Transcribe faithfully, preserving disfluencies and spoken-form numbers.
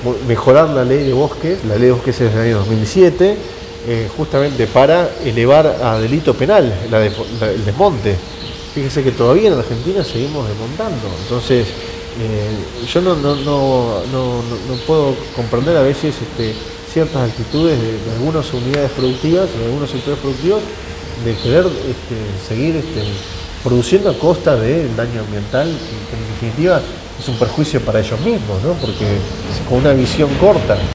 mejorar la ley de bosques, la ley de bosques es del año dos mil siete, eh, justamente para elevar a delito penal la de, la, el desmonte. Fíjese que todavía en Argentina seguimos desmontando, entonces eh, yo no, no, no, no, no puedo comprender a veces este, ciertas actitudes de, de algunas unidades productivas, de algunos sectores productivos, de querer este, seguir este, produciendo a costa del daño ambiental, que en definitiva es un perjuicio para ellos mismos, ¿no? Porque con una visión corta.